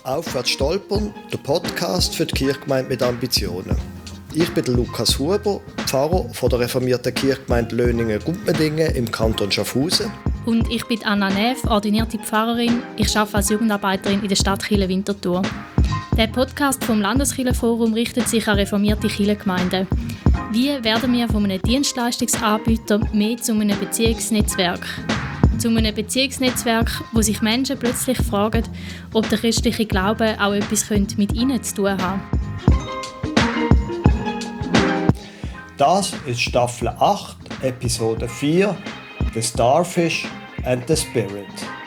Aufwärts stolpern, der Podcast für die Kirchgemeinde mit Ambitionen. Ich bin Lukas Huber, Pfarrer von der reformierten Kirchgemeinde Löningen-Gumpendingen im Kanton Schaffhausen. Und ich bin Anna Neff, ordinierte Pfarrerin. Ich arbeite als Jugendarbeiterin in der Stadt Chile-Winterthur. Der Podcast vom Landeskirchenforum richtet sich an reformierte Kirchengemeinden. Wie werden wir von einem Dienstleistungsanbieter mehr zu einem Beziehungsnetzwerk? Zu einem Beziehungsnetzwerk, wo sich Menschen plötzlich fragen, ob der christliche Glaube auch etwas mit ihnen zu tun hat. Das ist Staffel 8, Episode 4, The Starfish and the Spirit.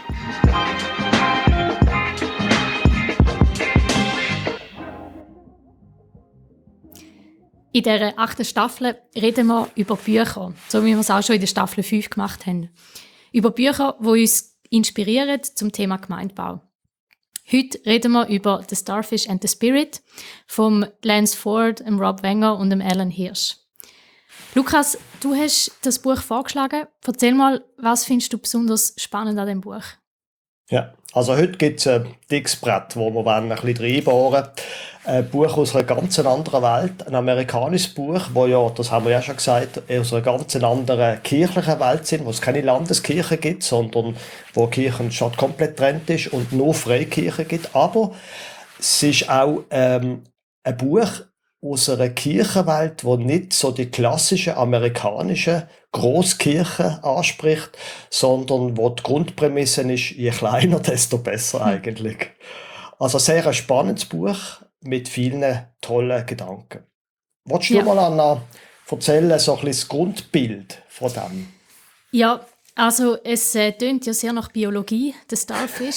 In dieser 8. Staffel reden wir über Bücher, so wie wir es auch schon in der Staffel 5 gemacht haben. Über Bücher, die uns inspirieren zum Thema Gemeindebau. Heute reden wir über The Starfish and the Spirit von Lance Ford, Rob Wenger und Alan Hirsch. Lukas, du hast das Buch vorgeschlagen. Erzähl mal, was findest du besonders spannend an dem Buch? Ja, also heute gibt es ein dickes Brett, wo wir ein bisschen reinbohren wollen. Ein Buch aus einer ganz anderen Welt, ein amerikanisches Buch, wo ja, das haben wir ja schon gesagt, aus einer ganz anderen kirchlichen Welt sind, wo es keine Landeskirche gibt, sondern wo die Kirchenstadt komplett getrennt ist und nur Freikirche gibt. Aber es ist auch ein Buch aus einer Kirchenwelt, die nicht so die klassischen amerikanischen Grosskirchen anspricht, sondern wo die Grundprämisse ist, je kleiner, desto besser eigentlich. Also sehr ein spannendes Buch mit vielen tollen Gedanken. Wolltest du mal, Anna, erzählen, so ein bisschen das Grundbild von dem? Ja, also es tönt ja sehr nach Biologie, der Starfish.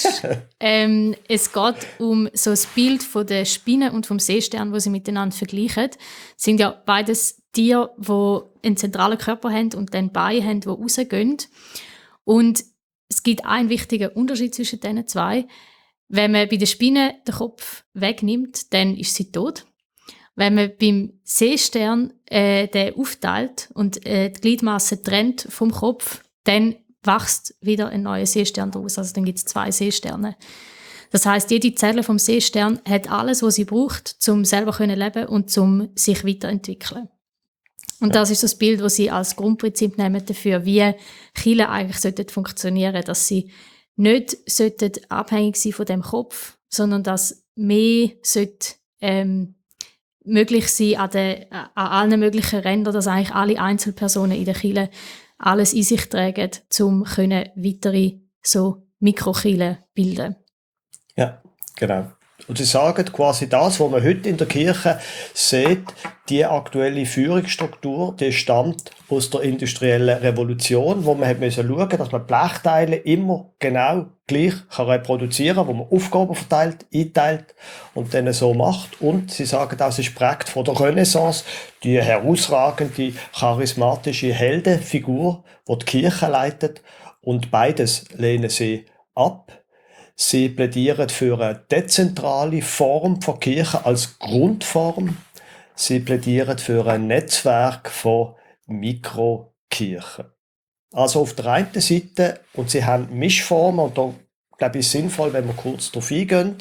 Es geht um so das Bild von der Spinne und vom Seestern, wo sie miteinander vergleichen. Es sind ja beides Tiere, die einen zentralen Körper haben und dann Beine haben, die rausgehen. Und es gibt einen wichtigen Unterschied zwischen diesen zwei. Wenn man bei der Spinne den Kopf wegnimmt, dann ist sie tot. Wenn man beim Seestern den aufteilt und die Gliedmasse trennt vom Kopf, dann wächst wieder ein neuer Seestern daraus. Also dann gibt es 2 Seesterne. Das heisst, jede Zelle vom Seestern hat alles, was sie braucht, um selber zu leben und um sich weiterzuentwickeln. Und das ist das Bild, das sie als Grundprinzip nehmen dafür, wie Kirche eigentlich funktionieren sollten, dass sie nicht abhängig sein von dem Kopf, sondern dass mehr möglich sein an allen möglichen Rändern, dass eigentlich alle Einzelpersonen in der Kirche alles in sich tragen, um weitere so Mikrokirchen bilden. Ja, genau. Und sie sagen quasi das, was man heute in der Kirche sieht, die aktuelle Führungsstruktur, die stammt aus der industriellen Revolution, wo man hat müssen schauen, dass man Blechteile immer genau gleich kann reproduzieren kann, wo man Aufgaben verteilt, einteilt und dann so macht. Und sie sagen auch, es ist geprägt von der Renaissance, die herausragende, charismatische Heldenfigur, die die Kirche leitet. Und beides lehnen sie ab. Sie plädieren für eine dezentrale Form von Kirche als Grundform. Sie plädieren für ein Netzwerk von Mikrokirchen. Also auf der einen Seite, und sie haben Mischformen, und da glaube ich, ist sinnvoll, wenn wir kurz darauf eingehen.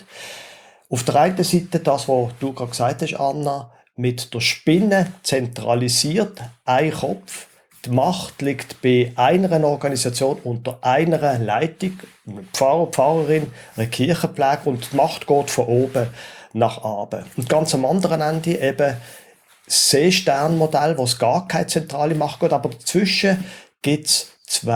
Auf der einen Seite das, was du gerade gesagt hast, Anna, mit der Spinne zentralisiert, ein Kopf. Die Macht liegt bei einer Organisation unter einer Leitung, einem Pfarrer, Pfarrerin, einer Kirchenpflege, und die Macht geht von oben nach unten. Und ganz am anderen Ende eben das Seesternmodell, wo es gar keine zentrale Macht gibt, aber dazwischen gibt es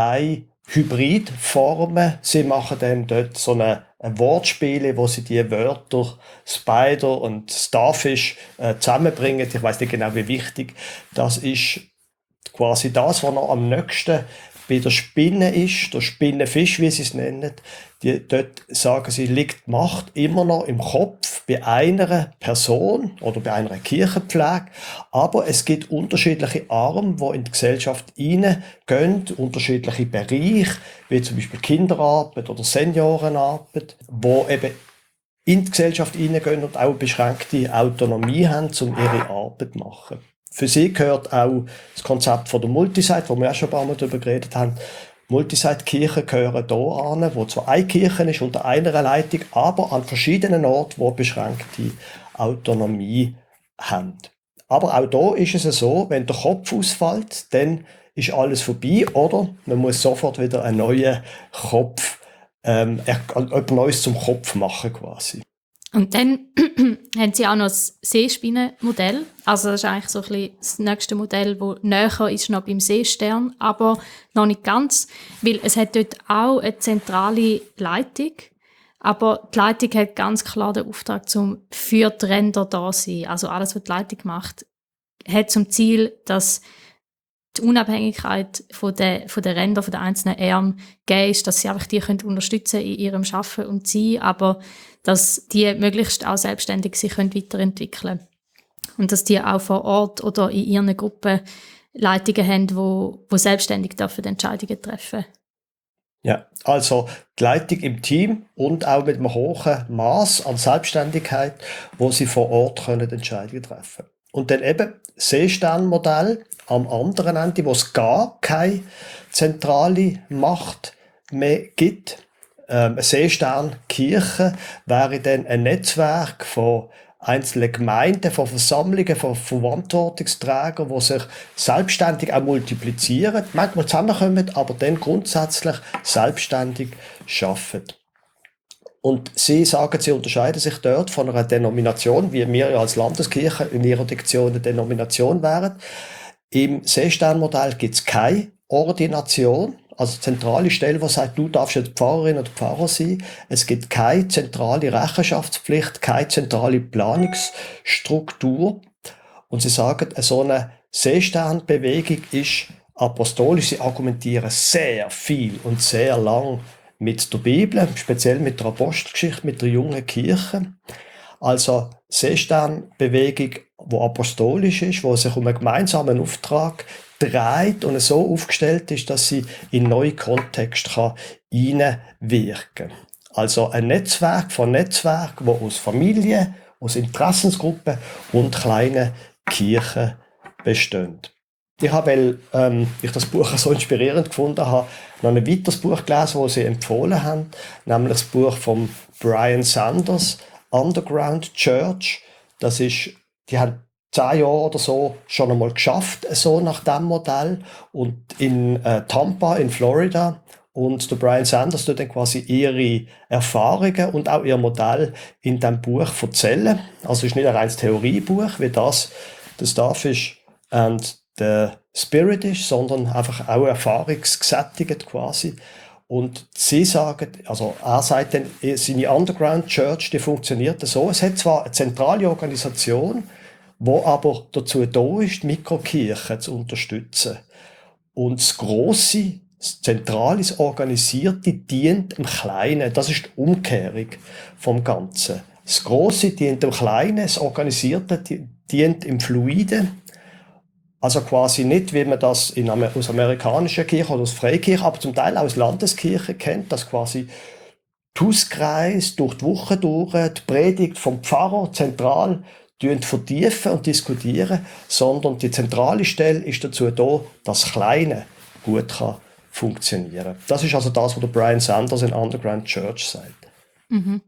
2 Hybridformen. Sie machen dann dort so eine Wortspiele, wo sie die Wörter Spider und Starfish zusammenbringen. Ich weiß nicht genau, wie wichtig das ist. Quasi das, was noch am nächsten bei der Spinne ist, der Spinnenfisch, wie sie es nennen, dort sagen sie, liegt die Macht immer noch im Kopf bei einer Person oder bei einer Kirchenpflege, aber es gibt unterschiedliche Arme, die in die Gesellschaft hineingehen, unterschiedliche Bereiche, wie zum Beispiel Kinderarbeit oder Seniorenarbeit, wo eben in die Gesellschaft hineingehen und auch eine beschränkte Autonomie haben, um ihre Arbeit zu machen. Für sie gehört auch das Konzept von der Multisite, wo wir auch schon ein paar Mal darüber geredet haben, Multisite-Kirchen gehören hier an, wo zwar eine Kirche ist unter einer Leitung, aber an verschiedenen Orten, wo beschränkte Autonomie haben. Aber auch da ist es so, wenn der Kopf ausfällt, dann ist alles vorbei, oder man muss sofort wieder einen neuen Kopf, etwas Neues zum Kopf machen quasi. Und dann haben sie auch noch das Seespinnenmodell. Also das ist eigentlich so ein bisschen das nächste Modell, das näher ist noch beim Seestern, aber noch nicht ganz, weil es hat dort auch eine zentrale Leitung, aber die Leitung hat ganz klar den Auftrag, für die Ränder da zu sein. Also alles, was die Leitung macht, hat zum Ziel, dass die Unabhängigkeit von den Rändern, von den einzelnen Armen gegeben ist, dass sie einfach die können unterstützen in ihrem Arbeiten und Sein, aber dass die möglichst auch selbstständig sich weiterentwickeln können. Und dass die auch vor Ort oder in ihren Gruppen Leitungen haben, wo selbstständig dürfen Entscheidungen treffen. Ja, also die Leitung im Team und auch mit einem hohen Maß an Selbstständigkeit, wo sie vor Ort können Entscheidungen treffen können. Und dann eben Seesternmodell am anderen Ende, wo es gar keine zentrale Macht mehr gibt. Eine Seesternkirche wäre dann ein Netzwerk von einzelnen Gemeinden, von Versammlungen, von Verantwortungsträgern, die sich selbstständig auch multiplizieren, manchmal zusammenkommen, aber dann grundsätzlich selbstständig arbeiten. Und sie sagen, sie unterscheiden sich dort von einer Denomination, wie wir ja als Landeskirche in ihrer Diktion eine Denomination wären. Im Seesternmodell gibt es keine Ordination, also zentrale Stelle, die sagt, du darfst jetzt Pfarrerin oder Pfarrer sein. Es gibt keine zentrale Rechenschaftspflicht, keine zentrale Planungsstruktur. Und sie sagen, so eine Seesternbewegung ist apostolisch. Sie argumentieren sehr viel und sehr lang mit der Bibel, speziell mit der Apostelgeschichte, mit der jungen Kirche. Also Seesternbewegung, die apostolisch ist, wo sich um einen gemeinsamen Auftrag dreht und so aufgestellt ist, dass sie in neue Kontexte hineinwirken kann. Also ein Netzwerk von Netzwerken, das aus Familien, aus Interessensgruppen und kleinen Kirchen besteht. Ich habe, weil ich das Buch so inspirierend gefunden habe, noch ein weiteres Buch gelesen, das sie empfohlen haben, nämlich das Buch von Brian Sanders, Underground Church. Das ist, die haben 10 Jahre oder so schon einmal geschafft, so nach dem Modell. Und in Tampa, in Florida. Und der Brian Sanders tut dann quasi ihre Erfahrungen und auch ihr Modell in diesem Buch erzählen. Also es ist nicht ein reines Theoriebuch, wie das The Starfish and the Spirit ist, sondern einfach auch erfahrungsgesättigt quasi. Und sie sagen, also er sagt dann, seine Underground Church, die funktioniert so. Es hat zwar eine zentrale Organisation, wo aber dazu da ist, die Mikrokirchen zu unterstützen. Und das grosse, das zentrale, das Organisierte dient dem Kleinen. Das ist die Umkehrung vom Ganzen. Das Grosse dient dem Kleinen, das Organisierte dient im Fluiden. Also quasi nicht, wie man das aus amerikanischen Kirchen oder aus Freikirchen, aber zum Teil auch aus Landeskirchen kennt, dass quasi die Hauskreise durch die Woche durch, die Predigt vom Pfarrer zentral vertiefen und diskutieren, sondern die zentrale Stelle ist dazu da, dass das Kleine gut funktionieren kann. Das ist also das, was der Brian Sanders in Underground Church sagt. Mhm.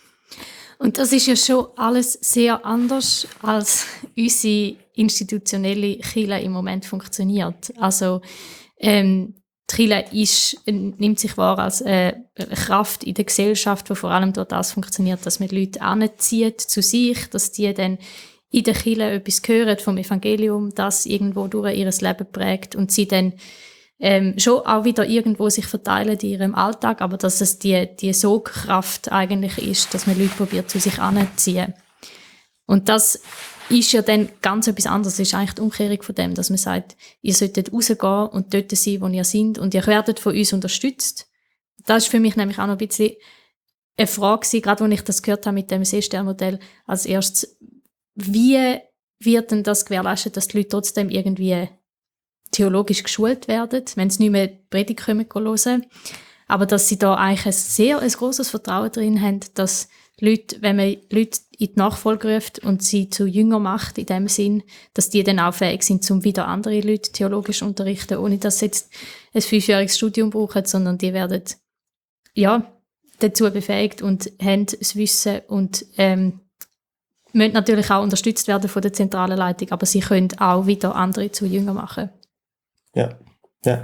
Und das ist ja schon alles sehr anders, als unsere institutionelle Kirche im Moment funktioniert. Also die Kirche nimmt sich wahr als eine Kraft in der Gesellschaft, die vor allem durch das funktioniert, dass man die Leute anzieht zu sich, dass die dann in der Kirche etwas hören vom Evangelium, das irgendwo durch ihr Leben prägt und sie dann schon auch wieder irgendwo sich verteilen in ihrem Alltag, aber dass es die Sogkraft eigentlich ist, dass man Leute probiert zu sich anzuziehen. Und das ist ja dann ganz etwas anderes. Das ist eigentlich die Umkehrung von dem, dass man sagt, ihr solltet rausgehen und dort sein, wo ihr seid und ihr werdet von uns unterstützt. Das ist für mich nämlich auch noch ein bisschen eine Frage gewesen, gerade als ich das gehört habe mit dem Seesternmodell als erstes. Wie wird denn das gewährleistet, dass die Leute trotzdem irgendwie theologisch geschult werden, wenn sie nicht mehr die Predigt hören, aber dass sie da eigentlich ein grosses Vertrauen drin haben, dass Leute, wenn man Leute in die Nachfolge ruft und sie zu Jünger macht, in dem Sinn, dass die dann auch fähig sind, um wieder andere Leute theologisch zu unterrichten, ohne dass sie jetzt ein 5-jähriges Studium brauchen, sondern die werden dazu befähigt und haben das Wissen und müssen natürlich auch unterstützt werden von der zentralen Leitung, aber sie können auch wieder andere zu Jünger machen. Ja, ja.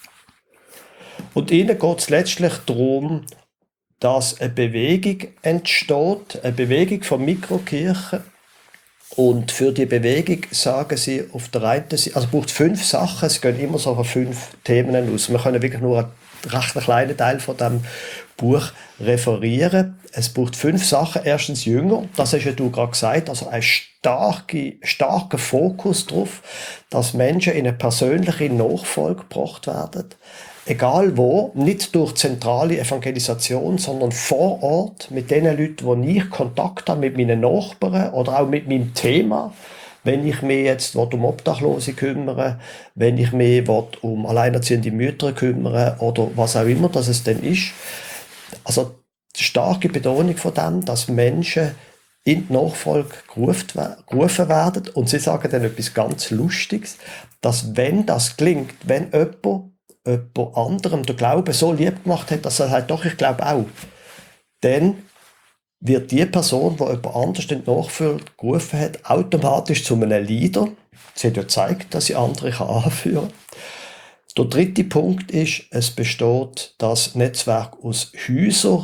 Und ihnen geht es letztlich darum, dass eine Bewegung entsteht, eine Bewegung von Mikrokirchen. Und für die Bewegung sagen sie auf der einen Seite, also es braucht 5 Sachen, es gehen immer so von 5 Themen aus. Wir können wirklich nur einen recht kleinen Teil von dem Buch referieren. Es braucht 5 Sachen. Erstens Jünger, das hast ja du gerade gesagt, also ein starker Fokus darauf, dass Menschen in eine persönliche Nachfolge gebracht werden. Egal wo, nicht durch zentrale Evangelisation, sondern vor Ort mit den Leuten, die ich Kontakt habe, mit meinen Nachbarn oder auch mit meinem Thema. Wenn ich mich jetzt um Obdachlose kümmere, wenn ich mich um alleinerziehende Mütter kümmere oder was auch immer das es denn ist. Also die starke Betonung von dem, dass Menschen in die Nachfolge gerufen werden und sie sagen dann etwas ganz Lustiges, dass wenn das gelingt, wenn jemand anderem der Glaube so lieb gemacht hat, dass er halt doch, ich glaube auch, dann wird die Person, die jemand anders in die Nachfolge gerufen hat, automatisch zu einem Leader. Sie hat ja gezeigt, dass sie andere anführen kann. Der dritte Punkt ist, es besteht das Netzwerk aus Häusern,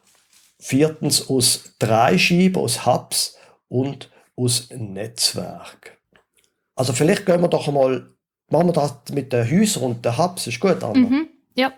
4. aus Dreischeiben, aus Hubs und aus Netzwerk. Also vielleicht gehen wir doch einmal, machen wir das mit den Häusern und den Hubs, ist gut, Anna? Ja.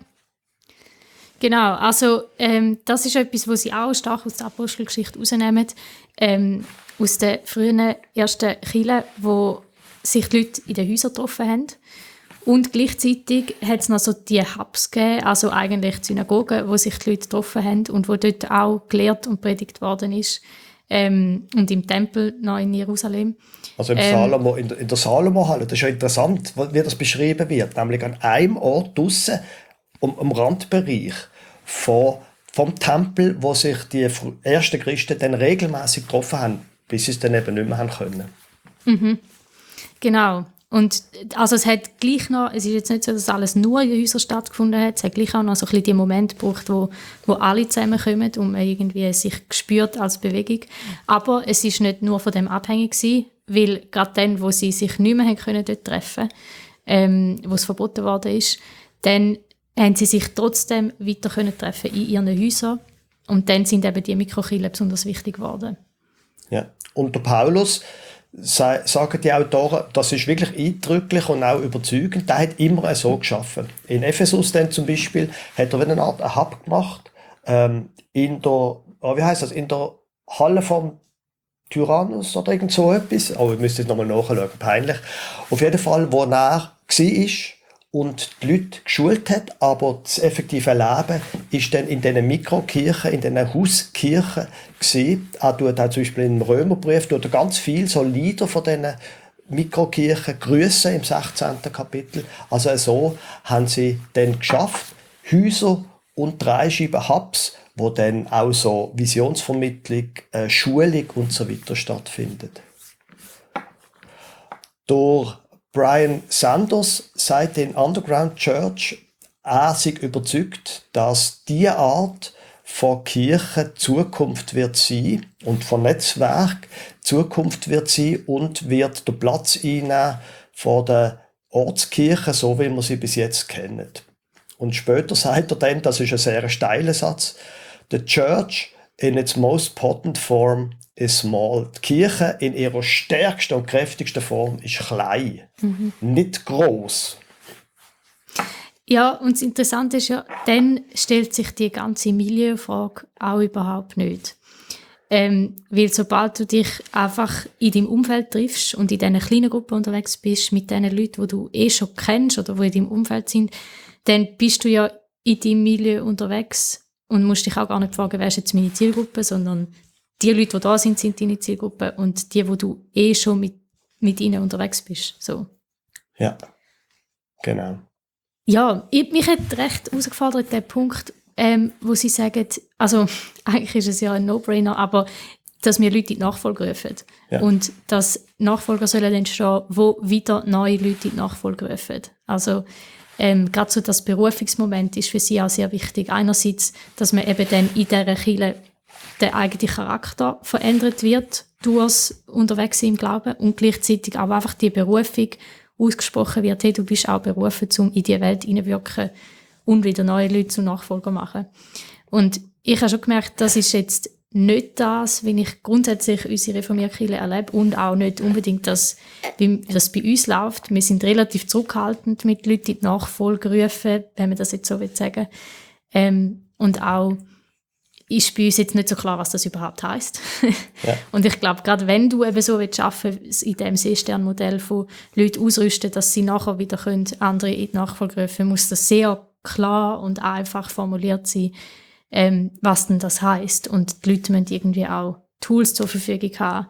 Genau, also das ist etwas, was sie auch stark aus der Apostelgeschichte rausnehmen, aus den frühen ersten Kirchen, wo sich die Leute in den Häusern getroffen haben. Und gleichzeitig hat es noch so die Hubs gegeben, also eigentlich die Synagogen, wo sich die Leute getroffen haben und wo dort auch gelehrt und predigt worden ist. Und im Tempel noch in Jerusalem. Also in der Salomo-Halle, das ist ja interessant, wie das beschrieben wird, nämlich an einem Ort draussen, am Randbereich vom Tempel, wo sich die ersten Christen dann regelmäßig getroffen haben, bis sie es dann eben nicht mehr haben können. Genau. Und also es hat gleich noch, es ist jetzt nicht so, dass alles nur in den Häusern stattgefunden hat, es hat gleich auch noch so ein bisschen die Momente gebraucht, wo alle zusammenkommen und man irgendwie sich spürt als Bewegung. Aber es ist nicht nur von dem abhängig gewesen, weil gerade dann, wo sie sich nicht mehr haben können dort treffen, wo es verboten worden ist, dann haben sie sich trotzdem weiter können treffen in ihren Häusern. Und dann sind eben die Mikrokirchen besonders wichtig geworden. Ja. Und der Paulus, sagen die Autoren, das ist wirklich eindrücklich und auch überzeugend, der hat immer so geschaffen. In Ephesus dann zum Beispiel hat er eine Art Hub gemacht, in der Halle vom Tyrannus oder irgend so etwas. Oh, ich müsste jetzt nochmal nachschauen, peinlich. Auf jeden Fall, wo er war und die Leute geschult hat, aber das effektive Leben ist dann in diesen Mikrokirchen, in diesen Hauskirchen gewesen. Er tut auch zum Beispiel im Römerbrief ganz viel so Lieder von diesen Mikrokirchen grüßen im 16. Kapitel. Also so haben sie dann geschafft, Häuser und Dreischeiben Hubs, wo dann auch so Visionsvermittlung, Schulung und so weiter stattfindet. Durch Brian Sanders sagt in Underground Church, er sei überzeugt, dass diese Art von Kirche Zukunft wird sein und von Netzwerk Zukunft wird sein und wird den Platz einnehmen von der Ortskirche, so wie wir sie bis jetzt kennen. Und später sagt er dann, das ist ein sehr steiler Satz, the church in its most potent form is small. Die Kirche in ihrer stärksten und kräftigsten Form ist klein, nicht gross. Ja, und das Interessante ist ja, dann stellt sich die ganze Milieufrage auch überhaupt nicht. Weil sobald du dich einfach in deinem Umfeld triffst und in diesen kleinen Gruppen unterwegs bist, mit den Leuten, die du schon kennst oder die in deinem Umfeld sind, dann bist du ja in deinem Milieu unterwegs und musst dich auch gar nicht fragen, wer ist jetzt meine Zielgruppe, sondern die Leute, die da sind, sind deine Zielgruppe und die, wo du schon mit ihnen unterwegs bist. So. Ja, genau. Ja, mich hat recht herausgefordert, der Punkt, wo sie sagen, also eigentlich ist es ja ein No-Brainer, aber dass wir Leute in die Nachfolge rufen. Ja. Und dass Nachfolger sollen entstehen, wo wieder neue Leute in die Nachfolge rufen. Also gerade so das Berufungsmoment ist für sie auch sehr wichtig. Einerseits, dass man eben dann in dieser Kirche der eigene Charakter verändert wird durchs Unterwegssein im Glauben und gleichzeitig auch einfach die Berufung ausgesprochen wird, hey, du bist auch berufen, um in die Welt hineinwirken und wieder neue Leute zu Nachfolger machen. Und ich habe schon gemerkt, das ist jetzt nicht das, wie ich grundsätzlich unsere reformierte Kirche erlebe und auch nicht unbedingt das, wie das bei uns läuft. Wir sind relativ zurückhaltend mit Leuten in die Nachfolge rufen, wenn man das jetzt so sagen will. Und auch ist bei uns jetzt nicht so klar, was das überhaupt heisst. Ja. Und ich glaube, gerade wenn du eben so arbeiten willst, in diesem Seesternmodell von Leuten ausrüsten, dass sie nachher wieder andere in die Nachfolge rufen, muss das sehr klar und einfach formuliert sein, was denn das heisst. Und die Leute müssen irgendwie auch Tools zur Verfügung haben,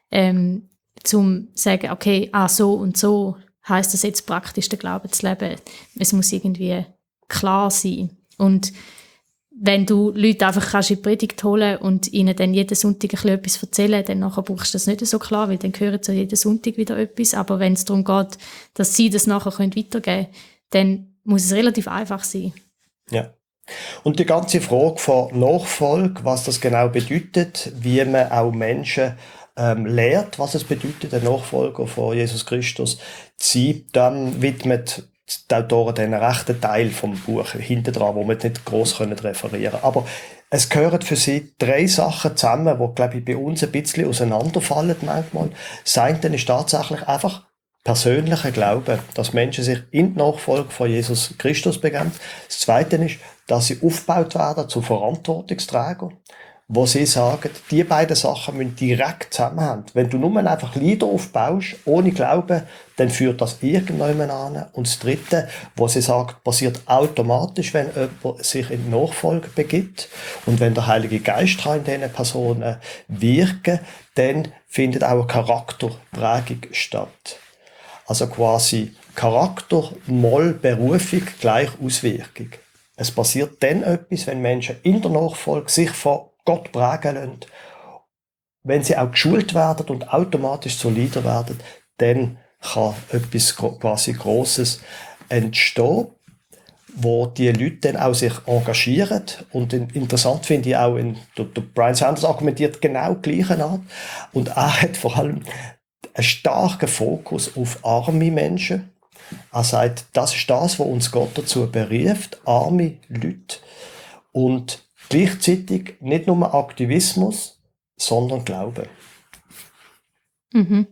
zum zu sagen, okay, so und so heisst das jetzt praktisch, den Glauben zu leben. Es muss irgendwie klar sein. Und wenn du Leute einfach kannst in die Predigt holen und ihnen dann jeden Sonntag ein bisschen etwas erzählen, dann nachher brauchst du das nicht so klar, weil dann hören sie jeden Sonntag wieder etwas. Aber wenn es darum geht, dass sie das nachher weitergeben können, dann muss es relativ einfach sein. Ja. Und die ganze Frage von Nachfolge, was das genau bedeutet, wie man auch Menschen lehrt, was es bedeutet, ein Nachfolger von Jesus Christus zu sein, dann widmet die Autoren den rechten Teil vom Buch hinten dran, wo wir nicht gross referieren können. Aber es gehören für sie 3 Sachen zusammen, die, glaube ich, bei uns ein bisschen auseinanderfallen manchmal. Das eine ist tatsächlich einfach persönlicher Glaube, dass Menschen sich in die Nachfolge von Jesus Christus begeben. Das zweite ist, dass sie aufgebaut werden zu Verantwortungsträgern, wo sie sagen, die beiden Sachen müssen direkt zusammenhängen. Wenn du nur einfach Lieder aufbaust, ohne Glauben, dann führt das irgendjemand an. Und das dritte, wo sie sagt, passiert automatisch, wenn jemand sich in die Nachfolge begibt. Und wenn der Heilige Geist kann in diesen Personen wirken, dann findet auch eine Charakterprägung statt. Also quasi Charakter mal Berufung gleich Auswirkung. Es passiert dann etwas, wenn Menschen in der Nachfolge sich von Gott prägen lassen. Wenn sie auch geschult werden und automatisch zu Leader werden, dann kann etwas quasi Grosses entstehen, wo die Leute dann auch sich engagieren. Und interessant finde ich auch, der Brian Sanders argumentiert genau die gleiche Art. Und er hat vor allem einen starken Fokus auf arme Menschen. Er sagt, das ist das, was uns Gott dazu beruft, arme Leute. Und gleichzeitig nicht nur Aktivismus, sondern Glaube. Mhm.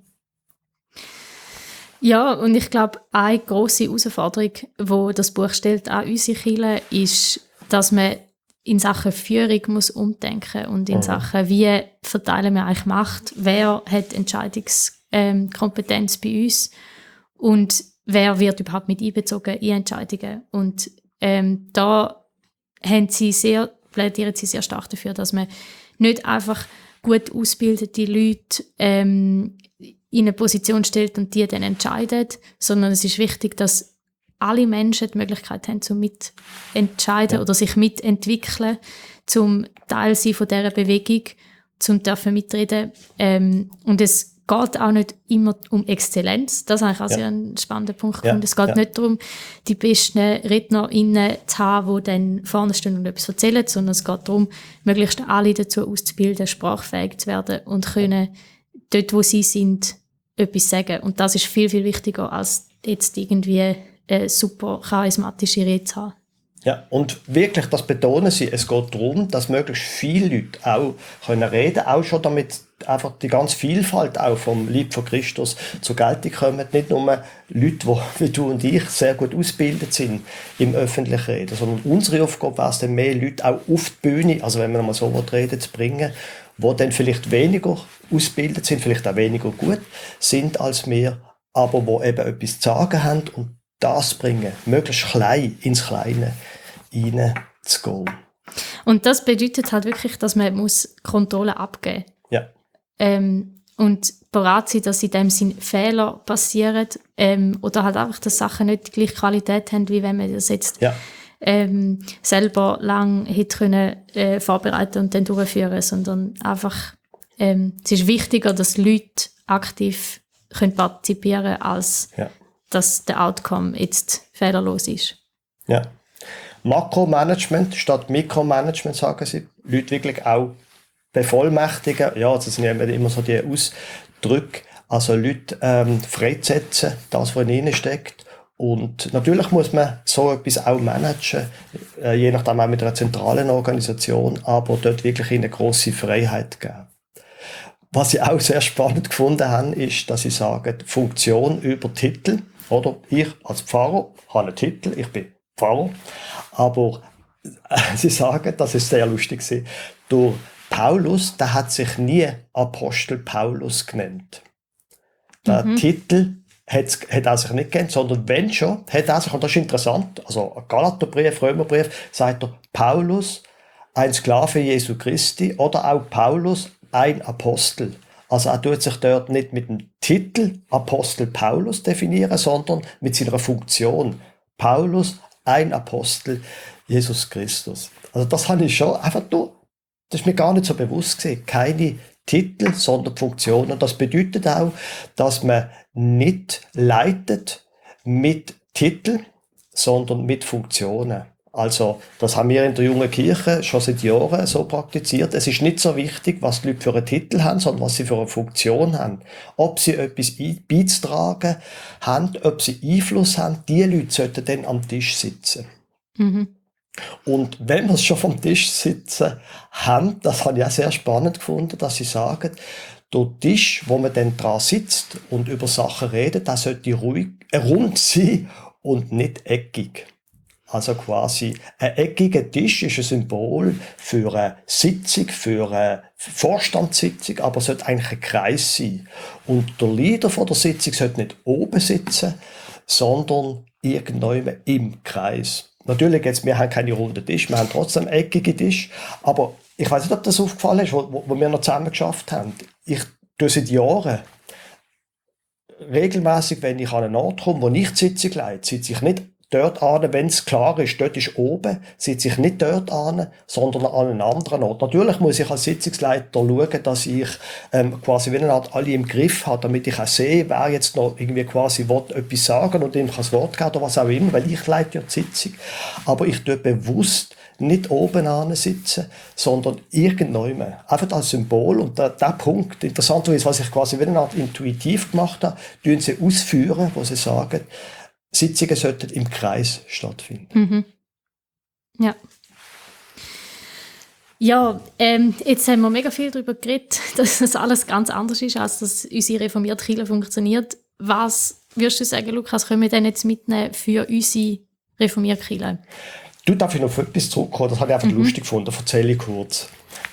Ja, und ich glaube, eine grosse Herausforderung, die das Buch stellt an unsere Kirche, ist, dass man in Sachen Führung muss umdenken und in Sachen, wie verteilen wir eigentlich Macht, wer hat Entscheidungskompetenz bei uns und wer wird überhaupt mit einbezogen in Entscheidungen. Und da plädieren sie sehr stark dafür, dass man nicht einfach gut ausgebildete Leute in eine Position stellt und die dann entscheidet, sondern es ist wichtig, dass alle Menschen die Möglichkeit haben, zum mitentscheiden oder sich mitentwickeln, zum Teil sein von dieser Bewegung, zum dürfen mitreden. Und es geht auch nicht immer um Exzellenz. Das ist eigentlich auch sehr ein spannender Punkt. Und es geht nicht darum, die besten RednerInnen zu haben, die dann vorne stehen und etwas erzählen, sondern es geht darum, möglichst alle dazu auszubilden, sprachfähig zu werden und können dort, wo sie sind, etwas sagen. Und das ist viel, viel wichtiger, als jetzt irgendwie super charismatische Rede zu haben. Ja, und wirklich, das betonen sie, es geht darum, dass möglichst viele Leute auch können reden, auch schon damit einfach die ganze Vielfalt auch vom Leib von Christus zur Geltung kommt. Nicht nur Leute, die wie du und ich sehr gut ausgebildet sind im öffentlichen Reden, sondern unsere Aufgabe wäre es dann, mehr Leute auch auf die Bühne, also wenn man mal so reden, zu bringen, die dann vielleicht weniger ausgebildet sind, vielleicht auch weniger gut sind als wir, aber die eben etwas zu sagen haben und das bringen, möglichst klein ins Kleine hineinzugehen. Und das bedeutet halt wirklich, dass man muss Kontrolle abgeben muss. Ja. Und bereit sein, dass in dem Sinn Fehler passieren oder halt einfach, dass Sachen nicht die gleiche Qualität haben, wie wenn man das jetzt selber lang hätte können vorbereiten und dann durchführen, sondern einfach es ist wichtiger, dass Leute aktiv können partizipieren, als dass der Outcome jetzt fehlerlos ist. Ja. Makromanagement statt Mikromanagement, sagen sie. Leute wirklich auch bevollmächtigen. Ja, das sind ja immer so die Ausdrücke. Also Leute freisetzen, das, was in ihnen steckt. Und natürlich muss man so etwas auch managen, je nachdem auch mit einer zentralen Organisation, aber dort wirklich ihnen grosse Freiheit geben. Was ich auch sehr spannend gefunden habe, ist, dass sie sagen, Funktion über Titel. Oder ich als Pfarrer habe einen Titel, ich bin Pfarrer. Aber sie sagen, das ist sehr lustig, durch Paulus, der hat sich nie Apostel Paulus genannt. Der Titel hat er sich nicht genannt, sondern wenn schon, hat er sich, und das ist interessant, also Galaterbrief, Römerbrief, sagt er Paulus, ein Sklave Jesu Christi, oder auch Paulus, ein Apostel. Also er tut sich dort nicht mit dem Titel Apostel Paulus definieren, sondern mit seiner Funktion. Paulus, ein Apostel Jesus Christus. Also das habe ich schon einfach nur, das ist mir gar nicht so bewusst gewesen. Keine Titel, sondern Funktionen. Das bedeutet auch, dass man nicht leitet mit Titel, sondern mit Funktionen. Also, das haben wir in der jungen Kirche schon seit Jahren so praktiziert. Es ist nicht so wichtig, was die Leute für einen Titel haben, sondern was sie für eine Funktion haben. Ob sie etwas beizutragen haben, ob sie Einfluss haben, die Leute sollten dann am Tisch sitzen. Und wenn wir schon vom Tisch sitzen haben, das habe ich auch sehr spannend gefunden, dass sie sagen, der Tisch, wo man dann dran sitzt und über Sachen redet, der sollte ruhig, rund sein und nicht eckig. Also quasi ein eckiger Tisch ist ein Symbol für eine Sitzung, für eine Vorstandssitzung, aber sollte eigentlich ein Kreis sein. Und der Leader von der Sitzung sollte nicht oben sitzen, sondern irgendwo im Kreis. Natürlich jetzt, wir haben keine runden Tisch, wir haben trotzdem eckige Tisch, aber ich weiß nicht, ob das aufgefallen ist, wo wir noch zusammen geschafft haben. Ich tue seit Jahren regelmäßig, wenn ich an einen Ort komme, wo ich die Sitzung leite, sitze ich nicht dort an, wenn es klar ist, dort ist oben, sitze ich nicht dort an, sondern an einem anderen Ort. Natürlich muss ich als Sitzungsleiter schauen, dass ich quasi wie eine Art alle im Griff habe, damit ich auch sehe, wer jetzt noch irgendwie quasi etwas sagen und ihm das Wort geben oder was auch immer, weil ich leite ja die Sitzung. Aber ich tue bewusst nicht oben an sitzen, sondern irgendwo. Einfach als Symbol. Und der Punkt, interessanterweise, was ich quasi wie eine Art intuitiv gemacht habe, tun sie ausführen, wo sie sagen, Sitzungen sollten im Kreis stattfinden. Ja. Ja, jetzt haben wir mega viel darüber geredet, dass das alles ganz anders ist, als dass unsere reformierte Kirche funktioniert. Was würdest du sagen, Lukas, können wir denn jetzt mitnehmen für unsere reformierte Kirche? Du, darf ich noch auf etwas zurückkommen? Das habe ich einfach lustig gefunden. Erzähle ich kurz.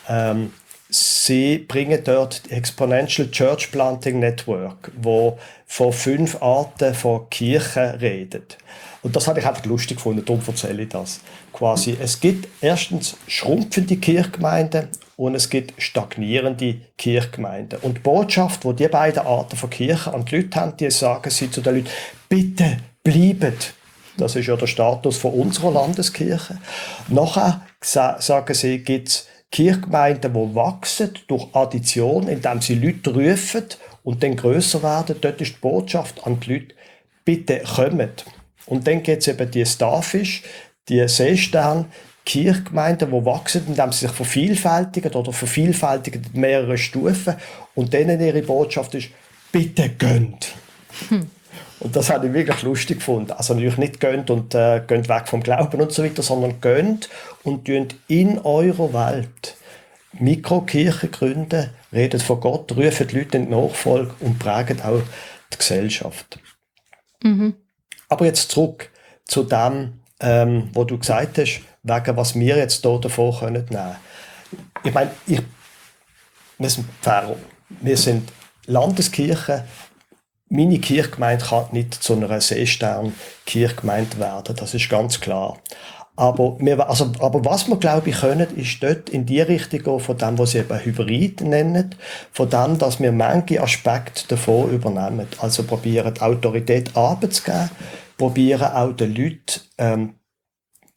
Sie bringen dort die Exponential Church Planting Network, wo von 5 Arten von Kirchen redet. Und das habe ich einfach lustig gefunden, darum erzähle ich das. Quasi, es gibt erstens schrumpfende Kirchgemeinden und es gibt stagnierende Kirchgemeinden. Und die Botschaft, die die beiden Arten von Kirchen an die Leute haben, die sagen sie zu den Leuten, bitte bleibt. Das ist ja der Status von unserer Landeskirche. Nachher sagen sie, gibt es Kirchgemeinden, die wachsen durch Addition, indem sie Leute rufen und dann grösser werden. Dort ist die Botschaft an die Leute, bitte kommt. Und dann gibt es eben die Starfish, die Seestern, Kirchgemeinden, die wachsen, indem sie sich vervielfältigen oder vervielfältigen in mehreren Stufen. Und denen ihre Botschaft ist, bitte gönnt. Und das habe ich wirklich lustig gefunden. Also natürlich nicht gönnt und gönnt weg vom Glauben und so weiter, sondern gönnt und tünt in eurer Welt Mikrokirchen gründen, redet von Gott, rufen die Leute in die Nachfolge und prägen auch die Gesellschaft. Aber jetzt zurück zu dem, wo du gesagt hast, wegen was wir jetzt hier davon nehmen können. Ich meine, wir sind Pfarrer, wir sind Landeskirche. Meine Kirchgemeinde kann nicht zu einer Seestern-Kirchgemeinde werden, das ist ganz klar. Aber was wir, glaube ich, können, ist dort in die Richtung gehen, von dem, was sie eben Hybrid nennen, von dem, dass wir manche Aspekte davon übernehmen. Also probieren, die Autorität abzugeben, probieren auch den Leuten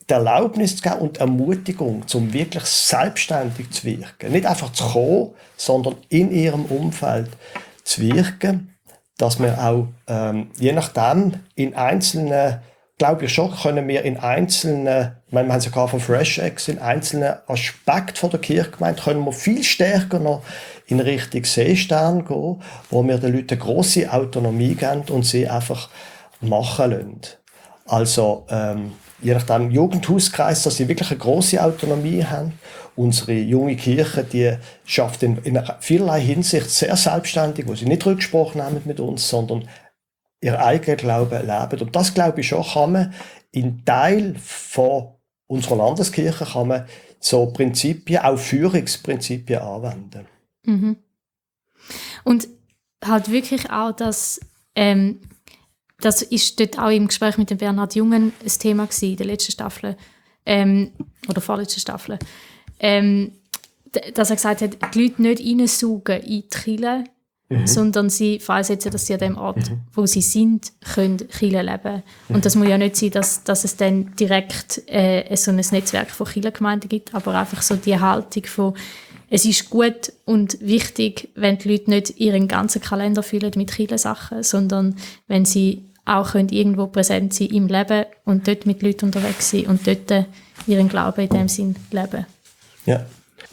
die Erlaubnis zu geben und die Ermutigung, um wirklich selbstständig zu wirken. Nicht einfach zu kommen, sondern in ihrem Umfeld zu wirken, dass wir auch, je nachdem, in einzelnen, glaube ich schon, können wir in einzelnen, wir haben es ja von Fresh Eggs, in einzelnen Aspekten von der Kirchgemeinde, können wir viel stärker noch in Richtung Seestern gehen, wo wir den Leuten grosse Autonomie geben und sie einfach machen lassen. Also, je nachdem Jugendhauskreis, dass sie wirklich eine grosse Autonomie haben. Unsere junge Kirche, die schafft in vielerlei Hinsicht sehr selbstständig, wo sie nicht Rücksprache nehmen mit uns, sondern ihr eigenen Glauben leben. Und das, glaube ich schon, kann man in Teil von unserer Landeskirche kann man so Prinzipien, auch Führungsprinzipien anwenden. Mhm. Und halt wirklich auch, dass das ist dort auch im Gespräch mit dem Bernhard Jungen ein Thema gewesen, in der letzten Staffel, oder vorletzten Staffel, dass er gesagt hat, die Leute nicht reinsaugen in die Kirche, sondern sie voraussetzen, dass sie an dem Ort, wo sie sind, können Kirche leben. Und das muss ja nicht sein, dass es dann direkt so ein Netzwerk von Kirchengemeinden gibt, aber einfach so die Haltung von, es ist gut und wichtig, wenn die Leute nicht ihren ganzen Kalender füllen mit Kirchensachen, sondern wenn sie auch können irgendwo präsent sein im Leben und dort mit Leuten unterwegs sein und dort ihren Glauben in dem Sinn leben. Ja.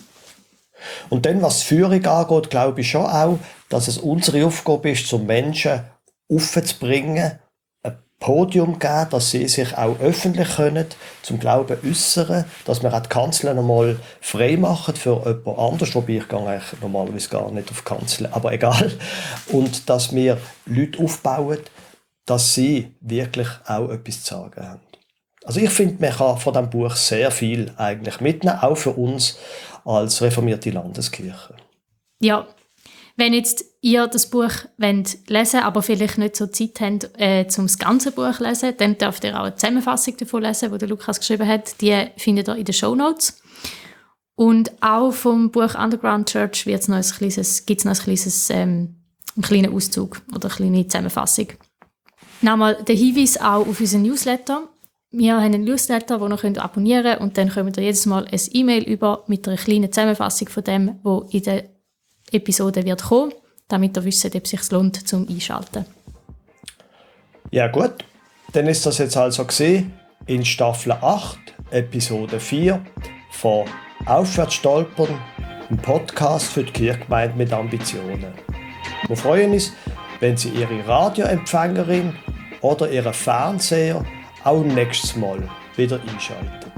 Und dann, was Führung angeht, glaube ich schon auch, dass es unsere Aufgabe ist, zum Menschen aufzubringen, ein Podium geben, dass sie sich auch öffentlich können, zum Glauben äußern, dass wir auch die Kanzeln einmal frei machen für jemand anderes, wobei ich gehe eigentlich normalerweise gar nicht auf Kanzeln, aber egal. Und dass wir Leute aufbauen, dass sie wirklich auch etwas zu sagen haben. Also ich finde, man kann von diesem Buch sehr viel eigentlich mitnehmen, auch für uns als reformierte Landeskirche. Ja, wenn jetzt ihr das Buch lesen wollt, aber vielleicht nicht so Zeit habt, das ganze Buch zu lesen, dann dürft ihr auch eine Zusammenfassung davon lesen, die der Lukas geschrieben hat. Die findet ihr in den Shownotes. Und auch vom Buch Underground Church gibt es noch einen kleinen Auszug oder eine kleine Zusammenfassung. Nochmal der Hinweis auch auf unseren Newsletter. Wir haben einen Newsletter, den ihr abonnieren könnt, und dann kommt ihr jedes Mal ein E-Mail über mit einer kleinen Zusammenfassung von dem, was in der Episode wird kommen, damit ihr wisst, ob es sich lohnt, zum Einschalten. Ja gut, dann ist das jetzt also gesehen in Staffel 8, Episode 4 von Aufwärts stolpern, ein Podcast für die Kirchgemeinde mit Ambitionen. Wir freuen uns, wenn Sie Ihre Radioempfängerin oder Ihren Fernseher auch nächstes Mal wieder einschalten.